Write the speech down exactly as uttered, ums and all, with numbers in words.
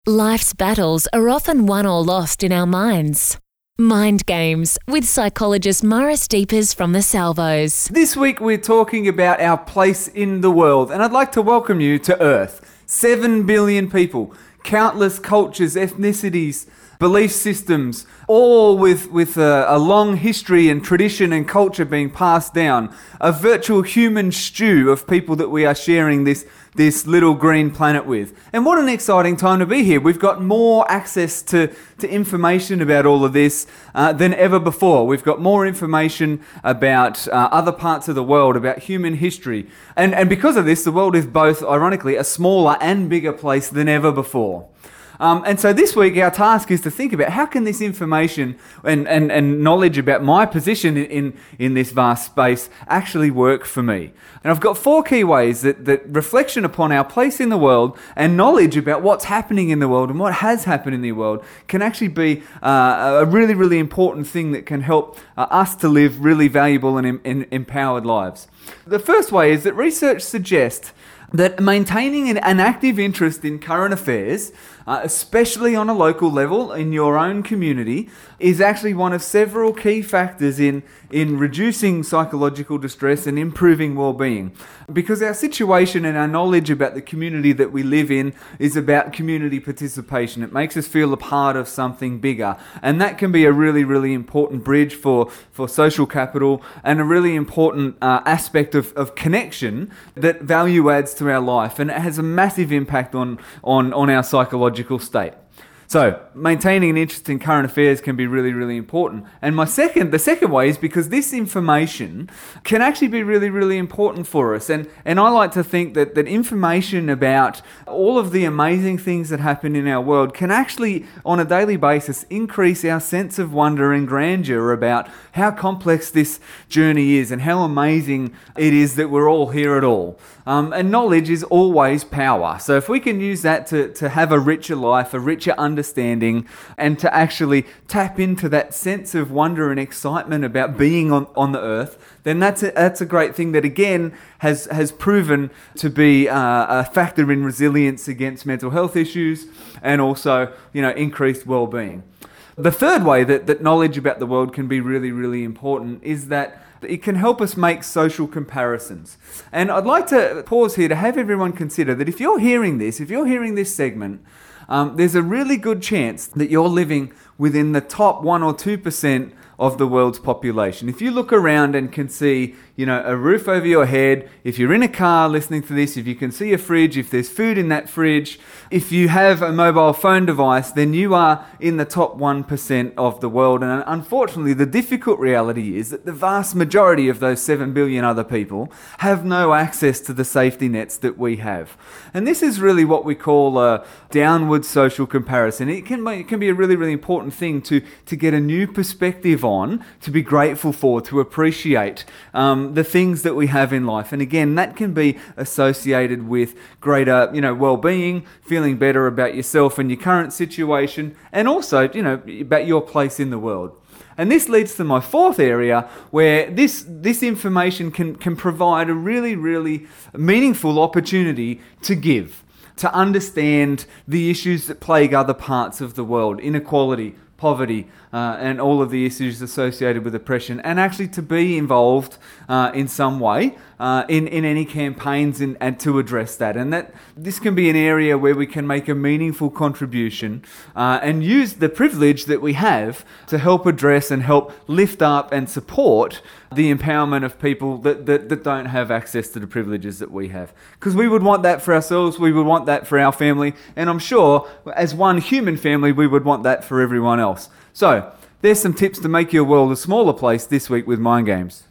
Life's battles are often won or lost in our minds. Mind Games with psychologist Maurice Deepers from the Salvos. This week we're talking about our place in the world, and I'd like to welcome you to Earth. Seven billion people, countless cultures, ethnicities, belief systems, all with, with a, a long history and tradition and culture being passed down. A virtual human stew of people that we are sharing this, this little green planet with. And what an exciting time to be here. We've got more access to, to information about all of this uh, than ever before. We've got more information about uh, other parts of the world, about human history. And, and because of this, the world is both, ironically, a smaller and bigger place than ever before. Um, and so this week our task is to think about how can this information and, and, and knowledge about my position in, in, in this vast space actually work for me. And I've got four key ways that, that reflection upon our place in the world and knowledge about what's happening in the world and what has happened in the world can actually be uh, a really, really important thing that can help uh, us to live really valuable and em- em- empowered lives. The first way is that research suggests that maintaining an, an active interest in current affairs, uh, especially on a local level in your own community, is actually one of several key factors in, in reducing psychological distress and improving well-being. Because our situation and our knowledge about the community that we live in is about community participation. It makes us feel a part of something bigger. And that can be a really, really important bridge for, for social capital and a really important uh, aspect of, of connection that value adds to our life, and it has a massive impact on, on, on our psychological state. So, maintaining an interest in current affairs can be really, really important. And my second, the second way is because this information can actually be really, really important for us. And, and I like to think that, that information about all of the amazing things that happen in our world can actually, on a daily basis, increase our sense of wonder and grandeur about how complex this journey is and how amazing it is that we're all here at all. Um, and knowledge is always power. So if we can use that to, to have a richer life, a richer understanding, and to actually tap into that sense of wonder and excitement about being on, on the earth, then that's a, that's a great thing that, again, has, has proven to be uh, a factor in resilience against mental health issues and also, you know, increased well-being. The third way that, that knowledge about the world can be really, really important is that it can help us make social comparisons. And I'd like to pause here to have everyone consider that if you're hearing this, if you're hearing this segment, um, there's a really good chance that you're living within the top one or two percent of the world's population. If you look around and can see, you know, a roof over your head, if you're in a car listening to this, if you can see a fridge, if there's food in that fridge, if you have a mobile phone device, then you are in the top one percent of the world. And unfortunately, the difficult reality is that the vast majority of those seven billion other people have no access to the safety nets that we have. And this is really what we call a downward social comparison. It can be, it can be a really, really important thing to, to get a new perspective on, to be grateful for, to appreciate um, the things that we have in life. And again, that can be associated with greater, you know, well-being, feeling better about yourself and your current situation, and also, you know, about your place in the world. And this leads to my fourth area, where this this information can, can provide a really, really meaningful opportunity to give, to understand the issues that plague other parts of the world, inequality, poverty, uh, and all of the issues associated with oppression, and actually to be involved uh, in some way uh, in, in any campaigns in, and to address that. And that this can be an area where we can make a meaningful contribution uh, and use the privilege that we have to help address and help lift up and support the empowerment of people that, that, that don't have access to the privileges that we have. Because we would want that for ourselves, we would want that for our family, and I'm sure as one human family, we would want that for everyone else. So, there's some tips to make your world a smaller place this week with Mind Games.